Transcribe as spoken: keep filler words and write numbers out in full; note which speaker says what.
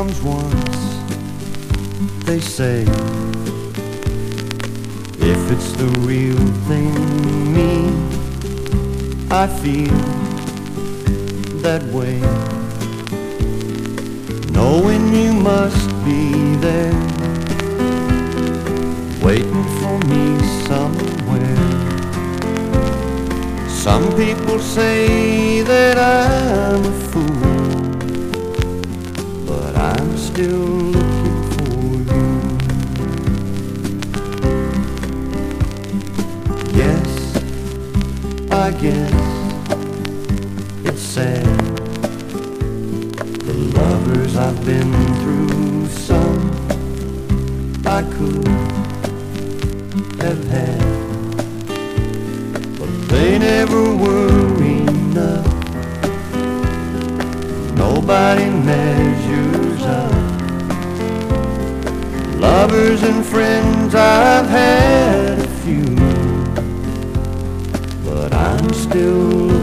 Speaker 1: comes once, they say. If it's the real thing, me, I feel that way, knowing you must be there, waiting for me somewhere. Some people say that I'm a fool, but I'm still looking for you. Yes, I guess it's sad, the lovers I've been through, some I could have had, but they never were enough. Nobody measures up. Lovers and friends, I've had a few, but I'm still